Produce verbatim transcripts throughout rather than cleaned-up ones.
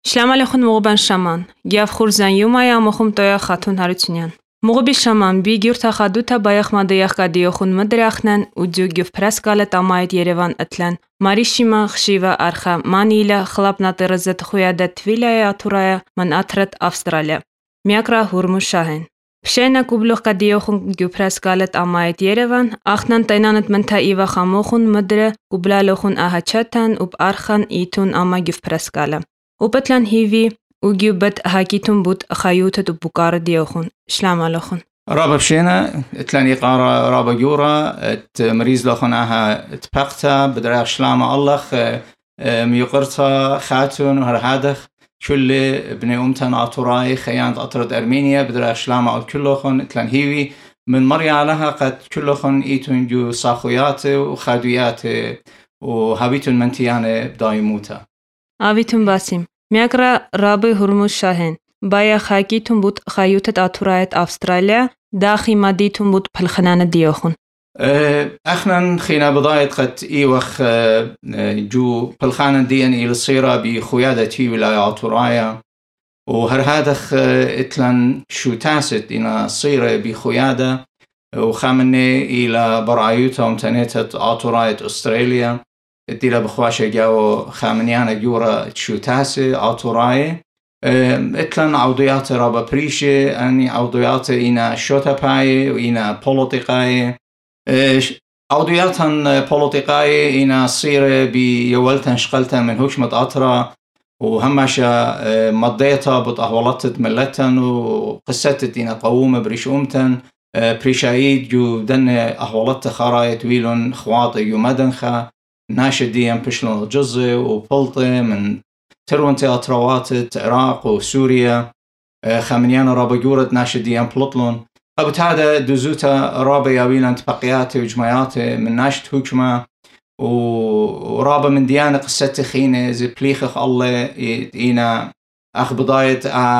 Shalom aleichem Mughban Shaman. Giav Khurzan Yumaya Mochum Toya Khatun Harutyunyan. Mughbi Shaman bi Gyurta Khaduta Bayakh Madayakh Gadiyokhun Madrakhnan Udyu Gyuf Praskala Tamayt Yerevan Atlan. Marishima Khshiva Arkha Manila Khlapnat Razat Khuyadat Vilaya Turaya Man Atrat Австралия. Miakra Hurmu Shahen. Pshena Kubluch Gadiyokhun Gyuf Praskalat Amayt Yerevan. Akhnan Tainanat Menta Iva Khamokhun Madre Kublalokhun Ahachatan Ub Arkhan Itun Ama Gyuf Praskala. وبتلان هيفي وجيبت هاكيتم بوت خيوتة بوكار ديوخون شلام علىخون رابا بشينا تلاني قارا رابا جورا ات مريز لخون اها اتبقتا بدراغ شلام الله ميقرتا خاتون وهرهادخ كل ابن امتن اطراي خيانت اطرد ارمينيا بدراغ شلام او كلخون تلان هيفي من مريا لها قد كلخون ايتون جو صاخويات وخادويات وهابيتون منتيانه بدايموتا آویتون باسیم میاکرا رابی هرموز شاهن بایا خاکیتون بود خیوتت آتورایت آسترالیا داخی مادیتون بود پلخنان دیوخون اخنا خينا بداية قد ايوخ جو پلخانن دين الى الصيرة بخيادتي ولاية آتورايا وهر هادخ اتلن شو تاسد الى الصيرة بخيادة وخامنة الى برعايوتا ومتنيتت آتورايت أستراليا اتلا بخواشة جاو خامنيانا جورا تشوتاسي آتوراي اتلن عوديات رابا بريشي اني عوديات اينا شوتا باي واينا بوليتيقاي عودياتن بوليتيقاي اينا صيرة بيولتن شقلتن من هوشمة اطرا وهماشا مضيتا بطهولتت ملتن وقستت اينا قوومة بريش امتن بريشايد جو دن اهولت خرايت ويلون خواطي جو مدنخا ناشديا بشلون الجزء وبلطة من ترونتي أطروات العراق وسوريا خامنيانا رابا جورت ناشديا بلطلون أبت هذا دوزوتا رابا ياويلان تبقياتي وجمعياتي من ناشد هجمة ورابا من ديانة قصة خينة زي بليخخ الله إينا أخ بضاية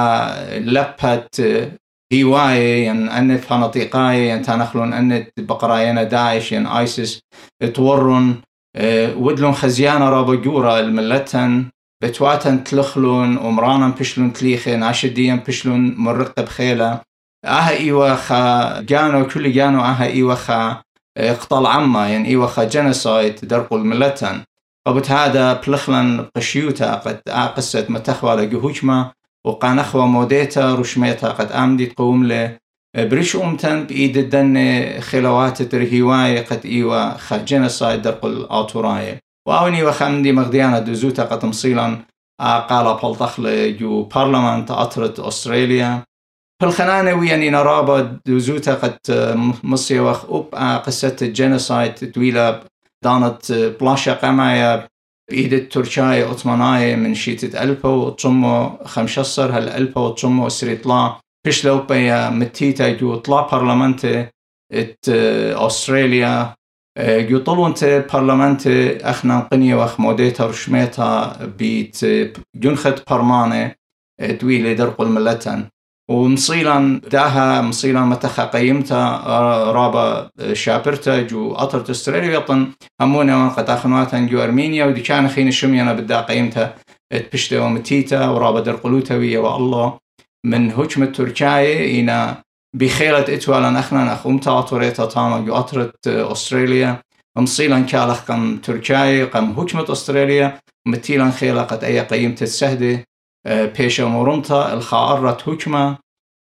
لبت هواية يعني أن فنطيقاية يعني تنخلون أن بقراينا داعش يعني آيسيس تورن ودلون خزيانة رابا جورا الملتن بتواتن تلخلون ومرانا بشلون تليخي ناشديا بشلون مرقب خيلة اها ايوه خا جانو كل جانو اها ايوه خا اقتال عما يعني ايوه خا جنسايت درقوا الملتن قبت هذا بلخلن قشيوتا قد قصة متخوى لجهوجما وقانخوى موديتا رشميتا قد امدي تقوم له بريش أمتن بإيد الدن خلوات ترهيواي قد إيوا خجنسايد درق الآتوراي وأوني وخمدي مغديانا دوزوتا قد مصيلا قال بلطخل جو برلمان تأطرت أستراليا بالخنانة وياني نرابا دوزوتا قد مصي وخ أب قصة الجنسايد دويلة دانت بلاشا قمايا بإيد التركاي أطماناي من شيتة ألبا وطمو خمشصر هل ألبا وطمو سريطلا فيش لو بيا متيتا جو طلع برلمانتي ات أستراليا جو طلونت برلمانتي أخنا قنية وأخ موديتا رشميتا بيت جنخت برمانة دويلة درق الملتن ومصيلا داها مصيلا متخا قيمتا رابا شابرتا جو أطرت أستراليا يطن همونا قد أخنواتا جو أرمينيا ودي كان خين الشميانا بدا قيمتا اتبشتا ومتيتا ورابا درقلوتا ويا والله من هجمة تركيا إنا بخيلة إتوالا أخنا أخومتا أطوريتا تاما جو أطرت أستراليا ومصيلا كالخ قم تركيا قم هجمة أستراليا ومتيلا خيلة قد أي قيمة السهدة بيشا مرمتا الخارت هجمة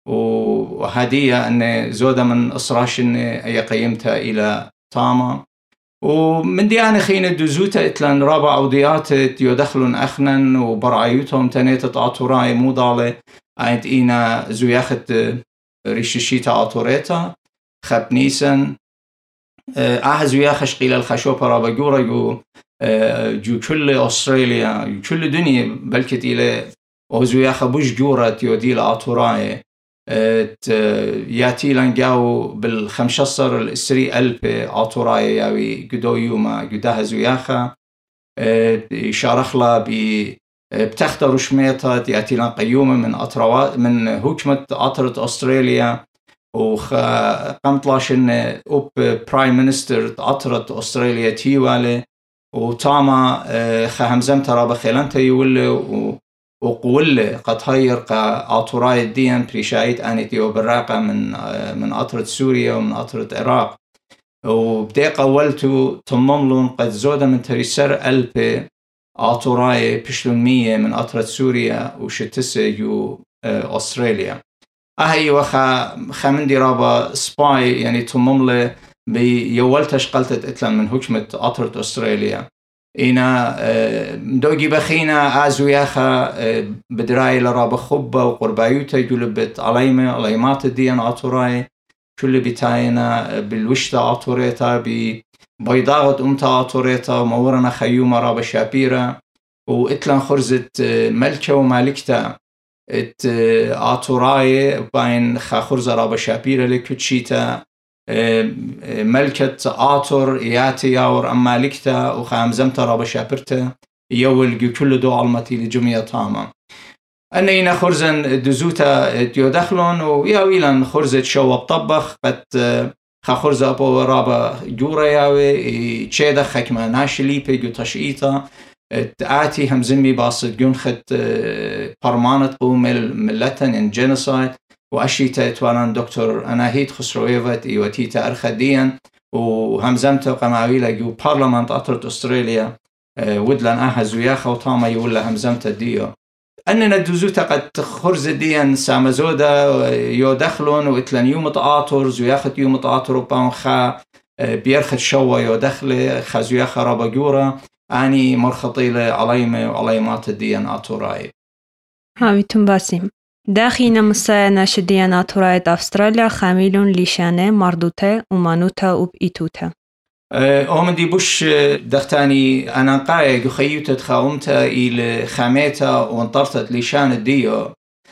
وهدية أن زودة من أسراشن أي قيمتها إلى تاما ومن ديانة خينة دوزوتا إتلان رابع عوديات يدخلون أخنا وبرعيوتهم تنيتت أطوراي موضالة عند إينا زوياخت ريشيشيتا أطوريتا خب نيسن آه زوياخش قيل الخشوبة رابا جورا جو جو كل أستراليا جو كل دنيا بلكت إلى وزوياخ بوش جورا يوديل أطوراي ياتي لنجاو بالخمشصر السري ألب أطوراي ياوي قدو يوما قداها زوياخا شارخلا ب بتختار رشميتا ياتي لن قيومة من أطروات من هجمة أطرت أستراليا وقمت لاشن أوب برايم مينستر أطرت أستراليا تيوالي وتاما خهمزم ترى بخيلانتا يولي وقولة قد هير قا آطوراي الدين بريشايت آنيتي براقة من من أطرة سوريا ومن أطرة العراق وبدي قولتو تمملون قد زودة من تريسر ألبي آطوراي بشلون مية من أطرة سوريا وشتسة يو أستراليا أهي وخا خمندي رابا سباي يعني تمملة بيولتش قلتت إتلا من حكمة أطرة أستراليا إنا دوجي بخينا آزو ياخا بدراي لرابا خبة وقربايوتا يجولبت عليمة عليمات الدين آطوراي كل بتاينا بالوشتا آطوريتا ببيضاغت أمتا آطوريتا مورنا خيومة رابا شابيرا وإتلان خرزت ملكة ومالكتا ات آطوراي باين خا خرزة رابا شابيرا لكتشيتا ملكة آطور ياتي ياور أم مالكتا وخامزمتا رابا شابرتا يولقي كل دو علمتي لجميع طاما أنينا خرزن دزوتا ديودخلون وياويلان خرزة شو بطبخ قد خا خرزة أبو رابا جورا ياوي تشيدا خكما ناشلي بيجو تشئيتا تآتي همزمي باصد جنخت برمانت قوم ملتن ان جينوسايد وأشيتا توالان دكتور أناهيد خسرويفت إيوتيتا أرخديا وهمزمتا قماويلا جو بارلمان أطرة أستراليا ودلان آها زوياخا وطاما يولا همزمتا ديو أننا دوزوتا قد خرز ديان سامزودا يودخلون وإتلان يوم تآطر زوياخت يوم تآطر وبان خا بيرخت شوا يودخل خا زوياخا رابا جورا أني مرخطيلة عليمة وعليمات الديان آطوراي هاويتون باسم داخينا مسايا ناشديان آطوراي أستراليا خاميلون ليشانة مردوتة ومانوتا وبإيتوتا أومدي بوش دختاني أنا قايق خيوتت خاومتا إلى خاميتا وانطرتت ليشان الديو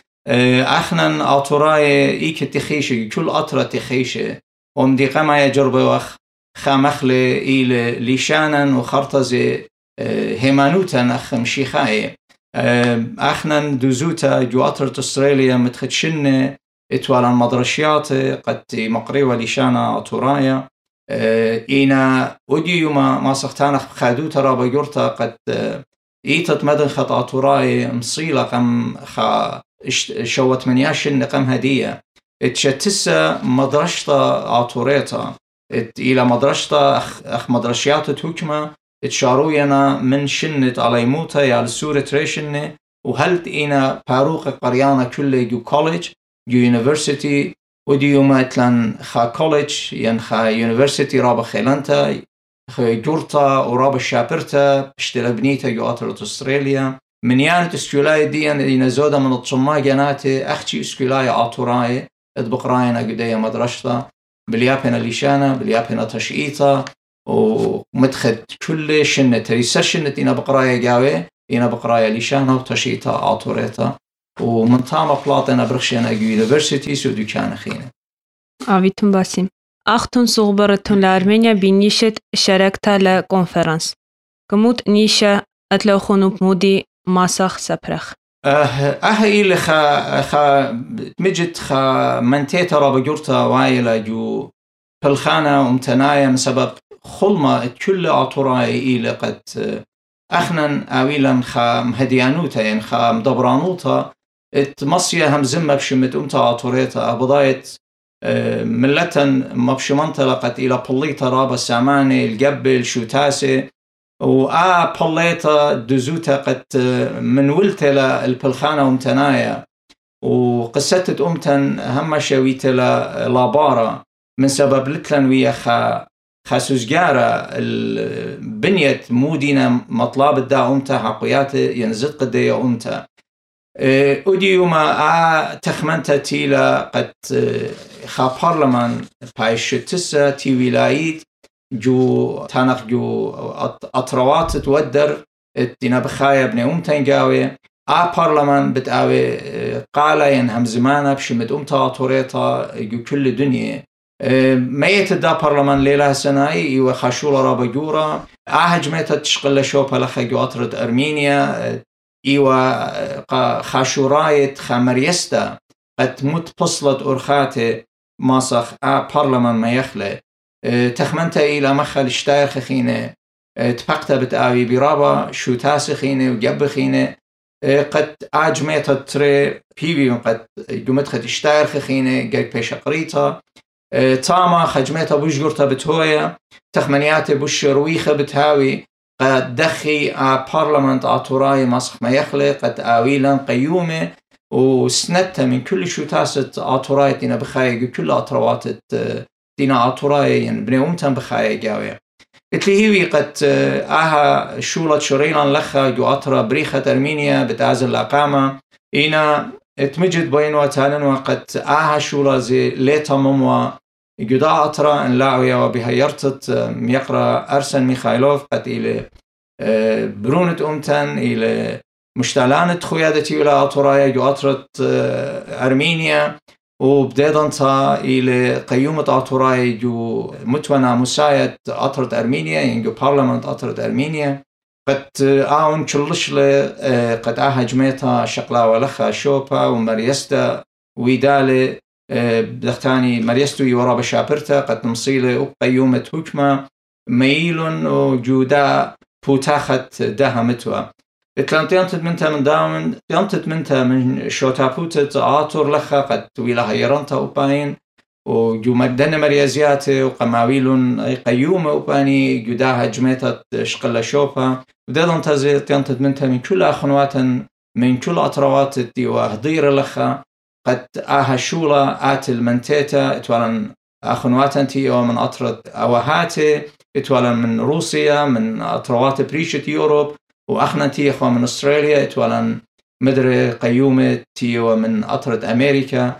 أخنا آطوراي إيك تخيشة كل أطرة تخيشة أومدي قما يجرب وخ خامخلة إلى ليشانا وخرطزة هيمانوتا أخ مشيخاي أخنا دوزوتا جو أطرة أستراليا متخدشنة إتوالا مدرشيات قد مقريوة ليشانا آطورايا إينا وديو ما ما سختانا خادوتا رابا جورتا قد إيتت مدن خط آطوراي مصيلة قم خا شوت منياشن قم هدية اتشتسا مدرشتا آطوريتا ات إلى مدرشتا أخ, أخ مدرشيات تهكما اتشاروينا من شنة على موتا يال سورة ريشنة وهلت إينا باروق قريانا كل جو كوليج جو يونيفرسيتي وديو ما اتلان خا كوليج ين خا يونيفرسيتي رابا خيلانتا خا جورتا ورابا شابرتا اشتلا بنيتا جو أطرة أستراليا من يانت اسكولاي ديان إينا زودا من التصمى جاناتي أختي اسكولاي آطوراي اتبقراينا قدية مدرشتا باليابنا ليشانا باليابنا تشئيتا ومدخد كل شنة تريسر شنة إنا بقرايا جاوي إنا بقرايا ليشانا وتشئيتا آطوريتا ومن تاما بلاطنا برخشينا جو يونيفرسيتي سو دوكان خينا آويتون باسم أختون صغبرتون لأرمينيا بنيشت شاركتا لكونفرنس كموت نيشة أتلو خونوب مودي ماسخ سبرخ أهي اللي خا خا مجد خا منتيتا رابا جورتا وايلا جو بالخانة ومتنايا من سبب خلما كل آطوراي إلى قد أخنا أويلا خا مهديانوتا يعني خا مدبرانوتا اتمصيا هم زمة بشمت أمتا آطوريتا بضاية ملتا مبشمانتا لقد إلى بليتا رابا ساماني القبل شوتاسي وآ بليتا دزوتا قد من ولتا البلخانة ومتنايا وقصتت أمتا هم شويتا لابارا من سبب لتلن ويا خا خاسوزجارة البنية مودينا مطلاب الدا أمتا حقيات ينزد قدية أمتا أوديو ما تخمنتا تيلا قد خا بارلمان بايش تسا تي ولايت جو تانخ جو أطروات تودر اتنا بخايا بني أمتا نجاوي آ بارلمان بتقاوي قالا ينهم زمانا بشمت أمتا طوريتا جو كل دنيا ميت دا بارلمان ليلة سنائي وخاشولا رابا جورا آهجميتا تشقل شوبا لخا جو أطرد أرمينيا إيوا خاشورايت خامريستا قد متبصلت أرخاتي ماسخ آ بارلمان ما يخلي تخمنتا إلى مخل اشتاير خينة تبقتا بتقاوي برابا شو تاسي خينة وجب خينة قد أجمعت تري بيبي قد جمت تشتغل خخينة جاي بيش قريتها تاما خجمتها بوش قرطة بتهوية تخمنيات بوش رويخة بتهاوي قد دخي بارلمنت آتوراي مسخ ما يخلق قد آويلا قيومة وسنتها من كل شو تاست آتوراي دينا بخايق كل آتروات دينا آتوراي يعني بني أمتن بخايق جاوية اتلي قد آها شولة شريلان لخا جو أطرا بريخة أرمينيا بتعزل الأقامة إنا اتمجد بين وتالن وقد آها شولة زي ليتا مموا جدا أطرا إن لاعوية وبها يرتط يقرأ أرسن ميخايلوف قد إلى برونة أمتن إلى مشتالانة خويادتي ولا أطرايا جو أطرت أرمينيا وبدأت إلى قيومة أطراي جو متونا مساعد أطرت أرمينيا يعني جو بارلمنت أطرت أرمينيا قد آون شلش قد آها جميتها شقلا ولخا شوبا ومريستا ويدالي بدختاني مريستو يورا بشابرتا قد نمصيلة قيومة حكمة ميلون وجودا بوتاخت دها متوا اتلانتيانتت منتا من داون تيانتت منتا من شوتابوتت آتور لخا قد ويلا هيرانتا وباين وجو مدن مريزياتي وقماويلون قيومة وباني جوداها جميتت شقلا شوبا بدأت تزي تيانتت منتا من كل أخنوات من كل أطروات دي وهضير لخا قد آها شولة آت المنتيتا اتوالن أخنواتنتي ومن أطرد أوهاتي اتوالن من روسيا من أطروات بريشة يوروب وأخنتي إخوة من أستراليا اتوالن مدري قيومة تي ومن أطرد أمريكا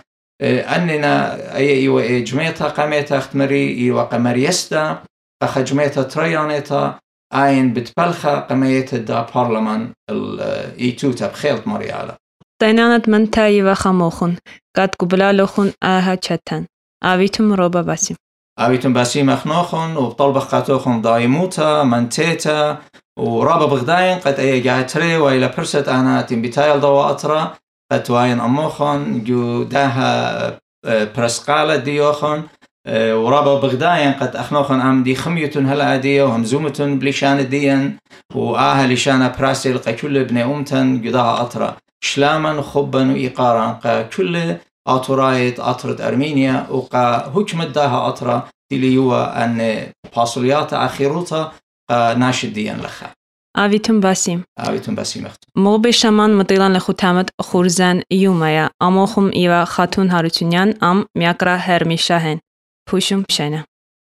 أننا أي إيوة جميتا قاميتا اختمري إيوة قمريستا أخ جميتا تريانيتا آين بتبلخا قميتا دا بارلمان الإيتوتا بخيلت مريالا تاينانت من تاي وخموخن قد قبلا لخن آها چتن آويتم روبا باسيم آويتم باسيم أخنوخن وبطلب خاتوخن دايموتا منتيتا ورابا بغداين قد أي جاتري وإلى برست أنا تنبتايل دوا أطرا قد واين أموخن جو داها برسقالة ديوخن ورابا بغداين قد أخنوخن أم دي خميتون هلا أدية وهمزومتون بليشان ديان وآها لشان براسي لقى كل ابن أمتن جداها أطرا شلاما خبا وإيقارا قا كل أطرايت أطرد أرمينيا وقا هكم داها أطرا تلي هو أن باصليات آخروتا ناشد ديان لخا آويتم باسيم آويتم باسيم أختم مغبي شمان مطيلان لخوتامت خورزان يومايا أموخم إيوا خاتون هاروتونيان أم مياكرا هرمي شاهن پوشم بشينه